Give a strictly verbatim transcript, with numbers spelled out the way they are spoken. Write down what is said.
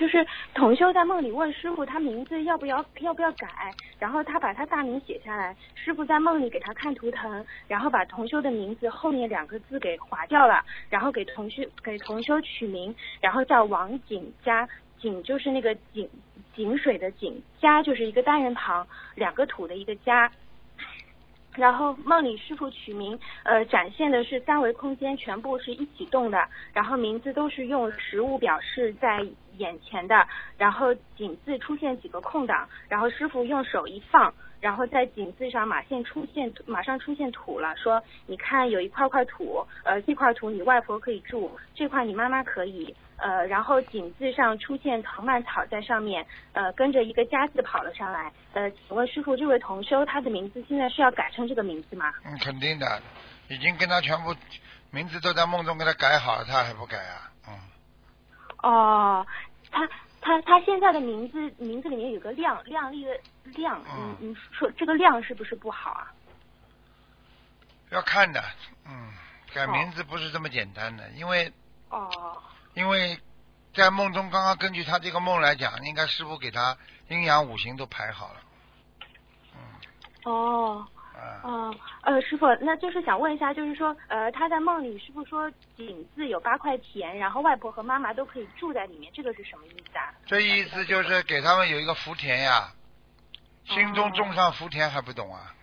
就是同修在梦里问师傅他名字要不要要不要改，然后他把他大名写下来，师傅在梦里给他看图腾，然后把同修的名字后面两个字给划掉了，然后给同修给同修取名，然后叫王景佳，景就是那个井井水的井，佳就是一个单人旁两个土的一个家。然后梦里师傅取名，呃，展现的是三维空间全部是一起动的，然后名字都是用实物表示在眼前的，然后井字出现几个空档，然后师傅用手一放，然后在井字上马现出现马上出现土了，说你看有一块块土，呃，这块土你外婆可以住，这块你妈妈可以。呃，然后井字上出现藤蔓草在上面，呃，跟着一个家字跑了上来。呃，请问师傅，这位同修他的名字现在是要改成这个名字吗？ 嗯，肯定的，已经跟他全部名字都在梦中给他改好了，他还不改啊？嗯。 哦，他他他现在的名字名字里面有个亮亮丽的亮，嗯，你说这个亮是不是不好啊？ 要看的，嗯，改名字不是这么简单的，因为哦。 因为在梦中，刚刚根据他这个梦来讲，应该师傅给他阴阳五行都排好了。嗯。 哦。哦，呃，师傅，那就是想问一下，就是说，呃，他在梦里师傅说井字有八块田，然后外婆和妈妈都可以住在里面，这个是什么意思啊？ 这意思就是给他们有一个福田呀，心中种上福田还不懂啊？